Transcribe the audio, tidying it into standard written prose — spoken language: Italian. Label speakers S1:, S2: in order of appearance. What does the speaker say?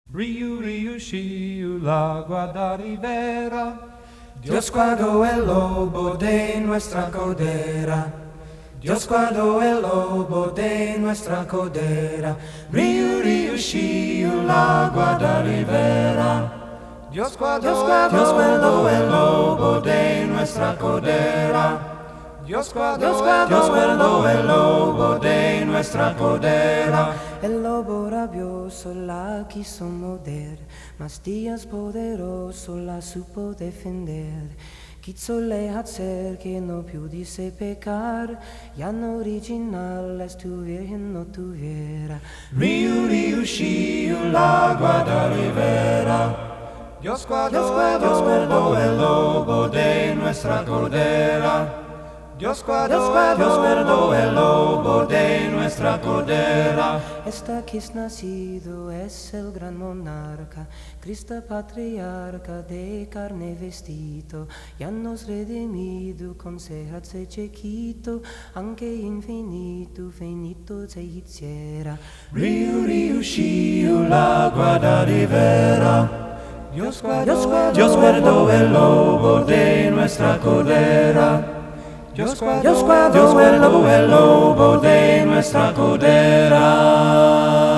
S1: Riu, riu, shiu, la guarda ribera.
S2: Dios guardó el lobo de nuestra codera. Dios guardó el lobo de nuestra codera. Riu, riu, shiu, la guarda ribera.
S1: Dios guardó
S2: el lobo de nuestra codera.
S1: Dios guardó
S2: el lobo de nuestra codera.
S3: El lobo rabioso la quiso morder, mas Dios poderoso la supo defender. Quiso le hacer que no pudiese pecar, ya no original tu virgen no tuviera.
S2: Riu, riu, shiu, la guarda ribera.
S1: Dios guardó
S2: el lobo de nuestra codera.
S1: Dios guardó
S2: el lobo de nuestra codera.
S3: Esta que es nacido es el gran monarca, Cristo patriarca de carne vestido, ya nos redimido con serrazze chiquito, anche infinito, finito se hiciera.
S2: Riu, riu, shiu, la guarda ribera.
S1: Dios
S2: guardó el lobo de nuestra codera.
S1: Dios
S2: guardó el lobo de nuestra codera.